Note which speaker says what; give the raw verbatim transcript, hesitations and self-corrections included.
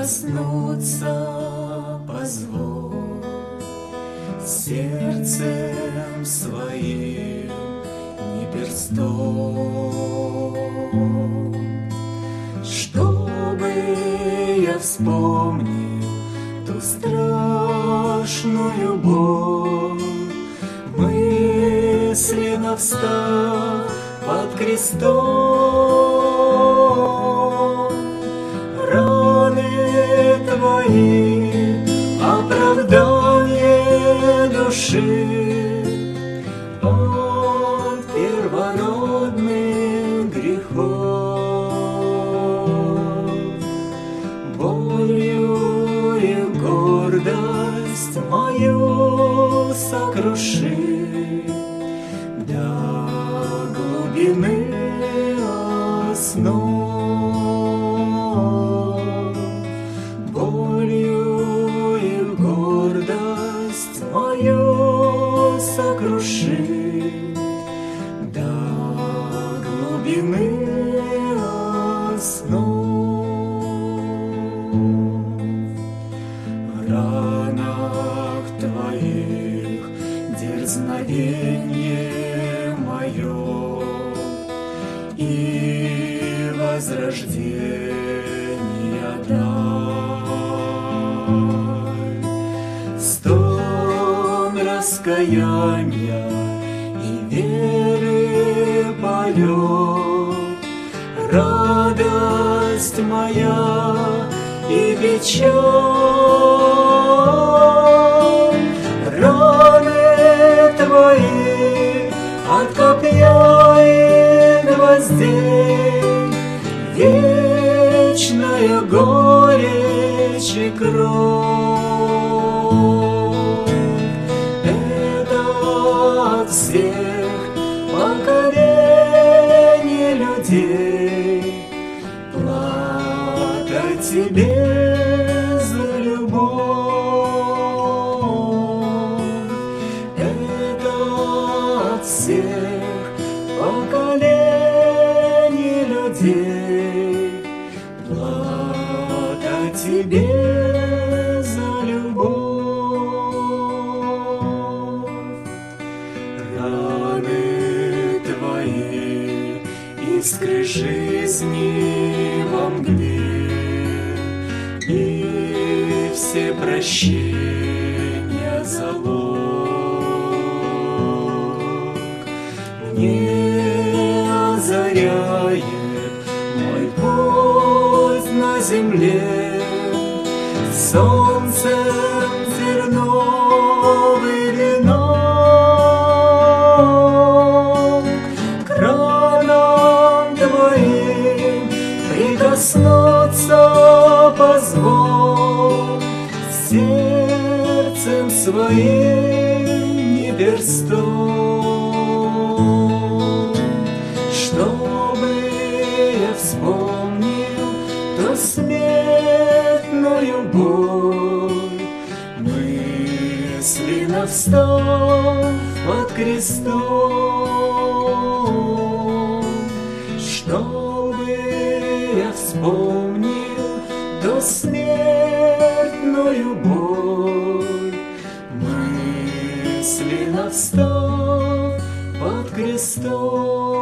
Speaker 1: прикоснуться позволь сердцем своим, не перстом, чтобы я вспомнил ту страшную боль, мысленно встав под крестом. Раны твои, оправдание души от первородных грехов. Болью и гордость мою сокруши до глубины основ. Болью и гордость мою сокруши до глубины основ. В ранах твоих дерзновение мое и возрождение дай. Стон раскаяния и веры полет, радость моя и печаль. Раны твои от копья и гвоздей, вечная горечь и кровь. Это от всех поколений людей плакать тебе за любовь. Это от всех поколений людей плакать тебе за любовь. Раны твои, искры жизни во мгле, и все прощения залог. Мне озаряет мой путь на земле солнцем терновый венок. К ранам твоим прикоснуться позволь сердцем своим, не перстом, чтобы я вспомнил ту смертную боль, мысленно встав под крестом. Чтобы я вспомнил ту смертную боль, мысленно встав под крестом.